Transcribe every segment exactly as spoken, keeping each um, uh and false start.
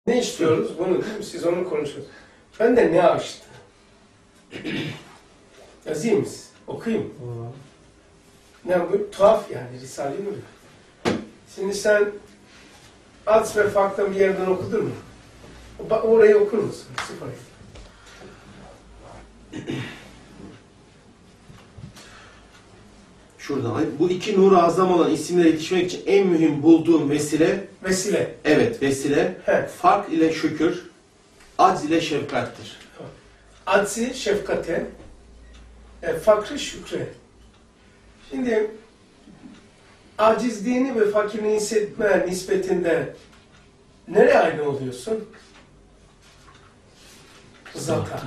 Ne istiyoruz? Bunu değil mi? Siz onu konuşuyorsunuz. Ben de ne açtı? Yazayım mı? Okuyayım mı? Yani bu tuhaf yani. Risale-i Nur. Şimdi sen Ads ve Fark'tan bir yerden okudun mu? Orayı okur musun? Sıfırayı. Şuradan. Bu iki nur-u azam olan isimlere yetişmek için en mühim bulduğum vesile. Vesile. Evet, vesile. He. Fark ile şükür, acz ile şefkattir. Aczi şefkate, e, fakrı şükre. Şimdi acizliğini ve fakirliğini hissetme nispetinde nereye aynı oluyorsun? Zata.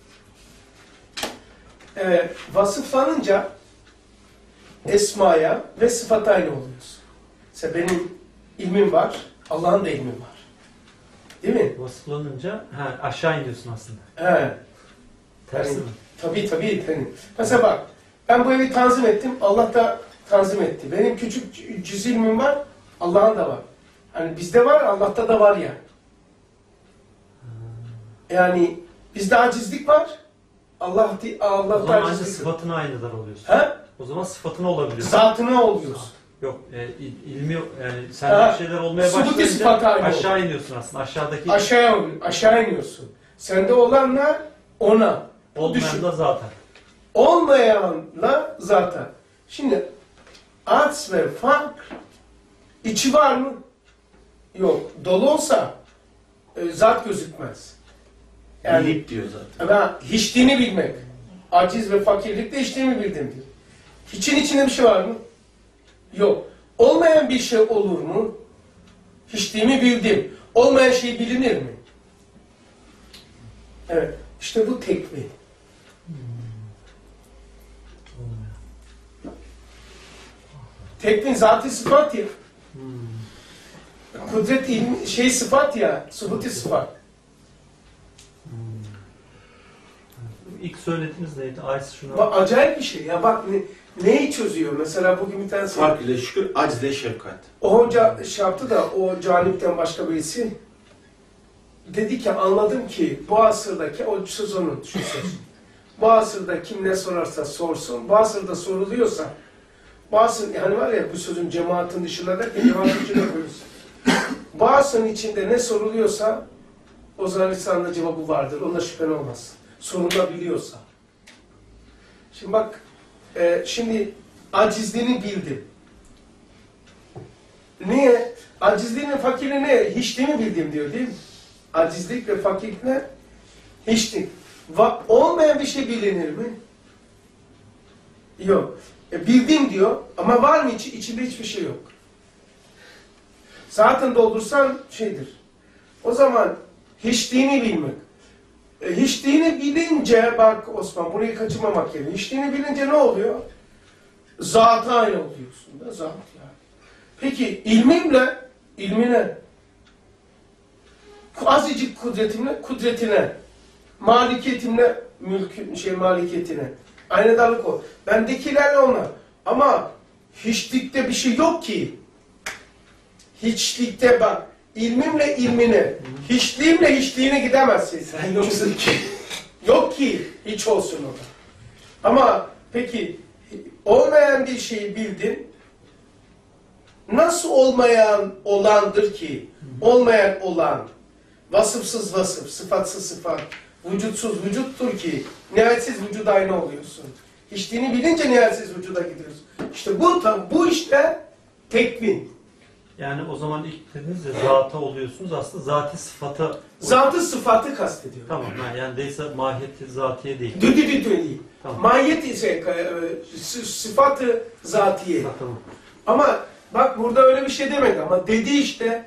E, vasıflanınca esmaya ve sıfata aynı oluyorsun. Mesela benim ilmim var, Allah'ın da ilmi var. Değil mi? Vasıflanınca ha, aşağı iniyorsun aslında. He. Tersi Yani, mi? tabii tabii. Yani. Mesela bak, ben bu evi tanzim ettim, Allah da tanzim etti. Benim küçük cüz ilmim var, Allah'ın da var. Hani bizde var, Allah'ta da var yani. Yani bizde acizlik var, Allah Allah'ta o zaman acizlik ancak var. sıfatına aynılar oluyorsun. He? O zaman sıfatına olabiliyorsun. Zatına oluyorsun. Yok, e, il- ilmi yani sende Ha, bir şeyler olmaya subuti sıfatı başlayınca aynı aşağı iniyorsun aslında. Aşağıdaki Aşağıya, aşağı iniyorsun. Sende olanla ona. olmayan da zaten. Olmayanla zaten. Şimdi ats ve fark içi var mı? Yok. Dolu olsa e, zat gözükmez. Yani Bilip diyor zaten. ama hiçliğini bilmek. Aciz ve fakirlikte hiçliğimi bildim diyor. Hiçin içinde bir şey var mı? Yok. Olmayan bir şey olur mu? Hiçliğimi bildim. Olmayan şey bilinir mi? Evet. İşte bu tekvin. Tekvin zat-ı sıfat ya. Hmm. Kudret ilmi, şey sıfat ya. Subuti sıfat. Hmm. İlk söylediğiniz neydi? Aysi şunu. Bak acayip bir şey ya. Bak ne, neyi çözüyor? Mesela bugün bir tanesi... Fark ile şükür, acz ile şefkat. O hoca şey yaptı da o canipten başka birisi dedi ki anladım ki bu asırdaki o söz onun şu söz. Bu asırda kim ne sorarsa sorsun. Bu asırda soruluyorsa bu asır, yani var ya bu sözün cemaatin dışında derken cemaatin içine koyuyorsun. Bu asrın içinde ne soruluyorsa o zaman İslam'da cevabı vardır. Onda şüphen olmaz. Sorulabiliyorsa. Şimdi bak e, şimdi acizliğini bildim. Niye? Acizliğin ve fakirliği ne? Hiçliğimi bildim diyor değil mi? Acizlik ve fakirlik ne? Hiçlik. Va olmayan bir şey bilinir mi? Yok. E, bildim diyor ama var mı içi? İçinde hiçbir şey yok. Zaten doldursan şeydir. O zaman hiçliğini bilmek. E, hiçliğini bilince bak Osman burayı kaçırmamak gerekiyor. Hiçliğini bilince ne oluyor? Zat-ı aynı oluyorsun da zat yani. Peki ilmimle, ilmine, azıcık kudretimle, kudretine, malikiyetimle, mülkü, şey malikiyetine. Aynı dalık o. Bendekilerle onlar. Ama hiçlikte bir şey yok ki. Hiçlikte bak, ilmimle ilmine, hiçliğimle hiçliğine gidemezsin. Sen yoksun ki. Yok ki, hiç olsun o da. Ama peki, olmayan bir şeyi bildin, nasıl olmayan olandır ki? Olmayan olan, vasıfsız vasıf, sıfatsız sıfat, vücutsuz vücuttur ki nihayetsiz vücuda aynı oluyorsun. Hiçliğini bilince nihayetsiz vücuda gidiyorsun. İşte bu tam bu işte tekvin. Yani o zaman ilk dediniz ya zata oluyorsunuz aslında zati sıfata. Zatı sıfatı kastediyor. Tamam ha, yani değilse mahiyeti zatiye değil. Dü dü dü dü değil. Tamam. Mahiyet ise e, sıfatı zatiye. Ha, tamam. Ama bak burada öyle bir şey demek ama dedi işte.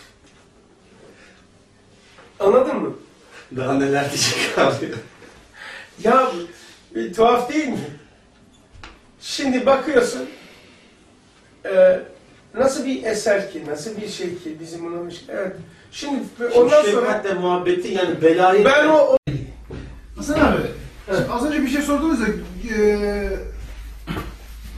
Anladın mı? Daha neler diyecek abi. Ya bir tuhaf değil mi? Şimdi bakıyorsun e, nasıl bir eser ki, nasıl bir şey ki bizim bunu evet. Şimdi ondan Şimdi sonra şefkatle muhabbeti yani belayı... ben o, o... Hasan abi, evet. Az önce bir şey sordunuz ya, e,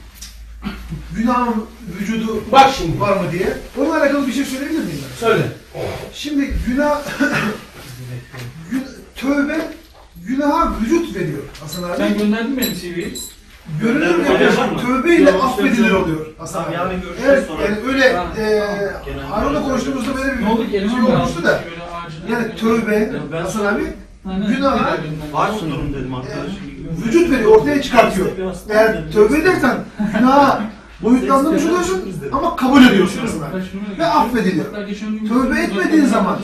günahın vücudu Bak şimdi var mı diye. Onunla alakalı bir şey söyleyebilir miyim ben? söyle. Şimdi günah, gün, tövbe günaha vücut veriyor Hasan abi. Sen gönderdin benim C V'yi. Görünür Gönderdim. ve Tamam mı? tövbeyle Yok, affedilir yok. oluyor Hasan Tamam, abi. yarın görüşürüz Evet, sonra. yani öyle Tamam, e, Genelde Harun'la öyle konuştuğumuzda böyle bir Ne oldu ki? şey Elime mi olmuştu aldın? da. Böyle acil. Yani tövbe Ben Hasan abi Aynen. günaha Bir daha gönder. Var mı durum dedim arkadaşım. vücut veriyor, ortaya çıkartıyor. Eğer tövbe edersen günaha boyutlandırmış oluyorsun ama kabul ediyorsun aslında. Ve affediliyor. Tövbe etmediğin zaman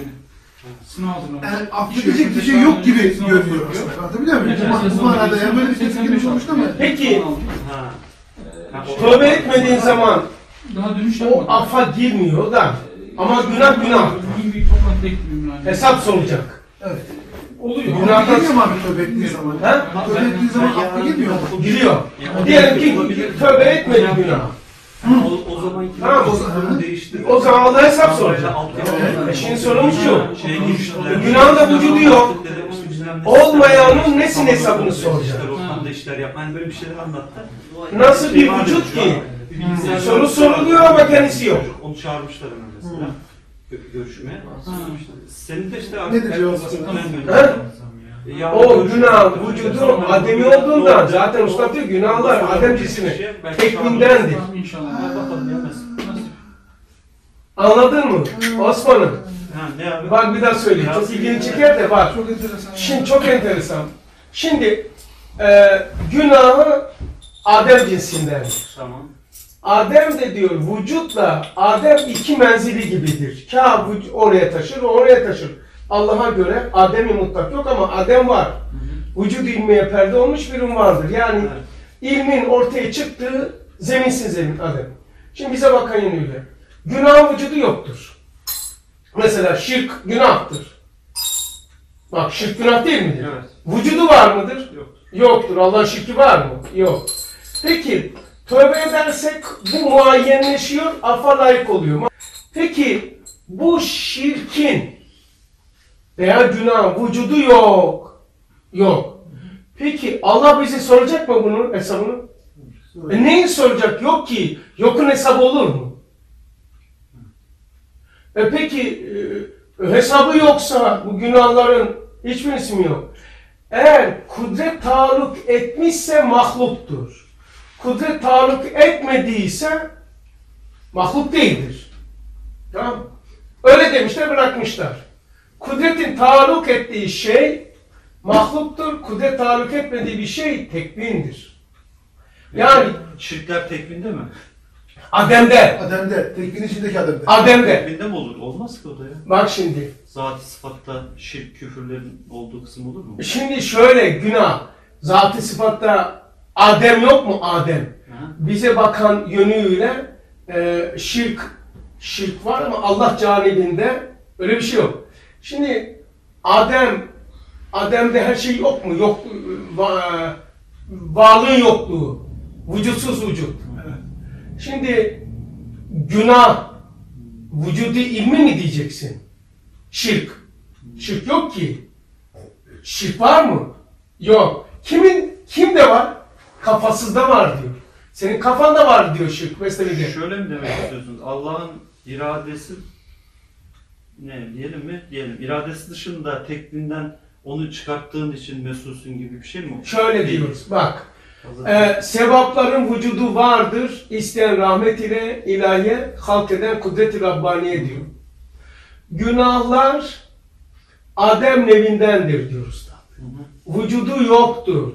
yani affedilecek bir şey yok gibi görünüyor aslında. Anlatabiliyor muyum? Bu, bu manada yani böyle bir tepkimiz olmuştu ama Peki Ha. Ha, o- tövbe etmediğin zaman daha dönüş o yapmadım. affa girmiyor da ama günah günah. Bugün bir toplantıda gittim yani. Hesap soracak. evet. Oluyor. Günah- Affa girmiyor mu abi tövbe ettiğin zaman? Ha? Tövbe ettiğin zaman affa girmiyor mu? Giriyor. Yani Diyelim ki tövbe etmedi günah. O, o zamanki Tamam, o zaman- değişti. O zaman Allah hesap soracak. E şimdi sorumuz şu. Günahın da vücudu yok. Olmayanın nesin hesabını soracak? Ortamda işler yap. Hani böyle bir şeyler anlattı. Nasıl bir vücut ki? Bir bilgisayar- Soru soruluyor ama kendisi yok. Onu çağırmışlar hemen mesela. Gö- Görüşmeye. Senin de işte Nedir cevabı? Ha? O günah vücudu ademi olduğundan zaten usta diyor günahlar adem cismi tekvindendir. İnşallah. Bakalım ya nasıl. Nasıl? Anladın mı Osman'ım? Ha, ne abi? Bak bir daha söyleyeyim. Çok ilgini çeker de bak. Çok enteresan. Şimdi çok enteresan. Şimdi e, günahı Adem cinsindendir. Tamam. Adem de diyor vücutla Adem iki menzili gibidir. Ka vüc- oraya taşır, o oraya taşır. Allah'a göre Adem-i mutlak yok ama Adem var. Vücud ilmiye perde olmuş bir ürün vardır. Yani Evet. ilmin ortaya çıktığı zeminsiz zemin Adem. Şimdi bize bakan yönüyle. Günah vücudu yoktur. Mesela şirk günahtır. Bak şirk günah değil midir? Evet. Vücudu var mıdır? Yok. Yoktur. Allah'ın şirki var mı? Yok. Peki tövbe edersek bu muayyenleşiyor, affa layık oluyor. Peki bu şirkin veya günah vücudu yok. Yok. Peki Allah bize soracak mı bunun hesabını? E neyi soracak? Yok ki. Yokun hesabı olur mu? E peki e, hesabı yoksa bu günahların hiçbirisi mi yok? Eğer kudret taalluk etmişse mahluktur. Kudret taalluk etmediyse mahluk değildir. Tamam. Öyle demişler, bırakmışlar. Kudretin taalluk ettiği şey mahluktur. Kudret taalluk etmediği bir şey tekvindir. Yani Şirkler tekvinde mi? Adem'de. Adem'de, tekvin içindeki Adem'de. Adem'de. Tekvinde mi olur? Olmaz ki o da ya. Bak şimdi. Zat-ı sıfatta şirk küfürlerin olduğu kısım olur mu? Şimdi şöyle günah. Zat-ı sıfatta Adem yok mu? Adem. Ha? Bize bakan yönüyle e, şirk şirk var ama Allah canibinde öyle bir şey yok. Şimdi Adem Adem'de her şey yok mu? Yok va, varlığın yokluğu. Vücutsuz vücut. Şimdi günah vücudu ilmi mi diyeceksin? Şirk. Şirk yok ki. Şirk var mı? Yok. Kimin kimde var? Kafasızda var diyor. Senin kafanda var diyor şirk meselede. Şöyle mi demek istiyorsunuz? Allah'ın iradesi ne diyelim mi? Diyelim. İradesi dışında tekvinden onu çıkarttığın için mesulsün gibi bir şey mi? Şöyle Değil. diyoruz. Bak. Hazır. E, sevapların vücudu vardır. İsteyen rahmet ile ilahiye, halk eden kudret-i Rabbaniye diyor. Günahlar Adem nevindendir diyoruz. Hı hı. Vücudu yoktur diyor.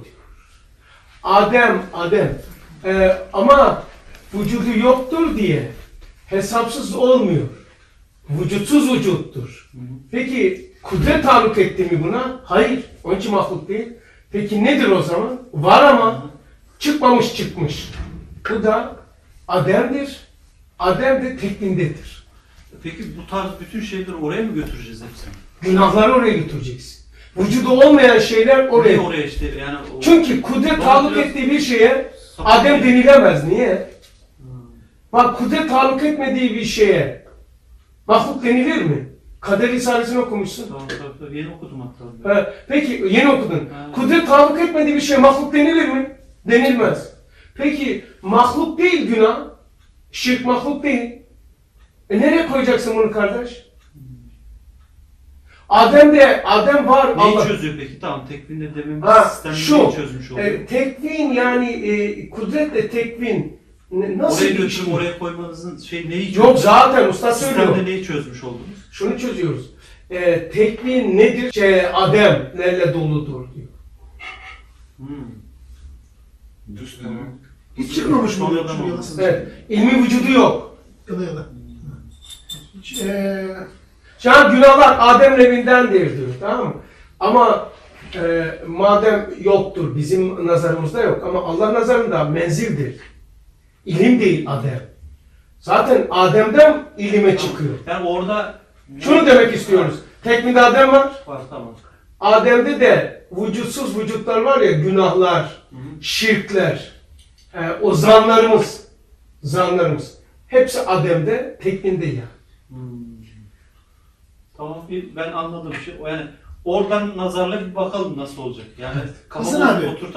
Adem, Adem. E, ama vücudu yoktur diye hesapsız olmuyor. Vücutsuz vücuttur. Hı hı. Peki kudret taalluk etti mi buna? Hayır. Onun için mahluk değil. Peki nedir o zaman? Var ama çıkmamış çıkmış. Bu da Adem'dir. Adem de tekvindedir. Peki bu tarz bütün şeyleri oraya mı götüreceğiz hepsini? Günahları oraya götüreceksin. Vücudu olmayan şeyler oraya. Oraya oraya işte yani o... Çünkü kudret Doğru taalluk biraz- ettiği bir şeye Sapık Adem değil. denilemez. Niye? Bak kudret taalluk etmediği bir şeye mahluk denilir mi? Kader Risalesini okumuşsun. Tamam tamam tamam. Yeni okudum hatta. Ha, peki yeni okudun. Ha. Kudret taalluk etmediği bir şeye mahluk denilir mi? Denilmez. Peki mahluk değil günah. Şirk mahluk değil. E nereye koyacaksın bunu kardeş? Adem de, Adem var. Neyi Allah. çözüyor peki? Tamam, tekvinde dememiz Ha, sistemi şu, neyi çözmüş oluyor? E, tekvin yani e, kudretle tekvin ne- nasıl Oraya bir götürüp işliyor? oraya koymanızın şey neyi çözmüş? Yok zaten usta söylüyor. Sistemde neyi çözmüş oldunuz? Şunu çözüyoruz. E, tekvin nedir? Şey, Ademlerle doludur diyor. Hmm. Hiç çıkmamış mı? Sonradan Şu oldu. yalasın. Evet. İlmi vücudu yok. Ya da ya da. Eee Şu an günahlar Adem'in evindendir diyor. Tamam mı? Ama e, madem yoktur, bizim nazarımızda yok ama Allah nazarında menzildir. İlim değil Adem. Zaten Adem'den ilime çıkıyor. Yani orada Şunu demek istiyoruz. Tekvinde Adem var. var, tamam. Adem'de de vücutsuz vücutlar var ya, günahlar, Hı hı. şirkler, e, o zanlarımız, zanlarımız. Hepsi Adem'de, tekvinde ya. Hmm. Tamam, bir ben anladım şey. Yani oradan nazarla bir bakalım nasıl olacak. Yani Hasan kafama abi. oturtalım.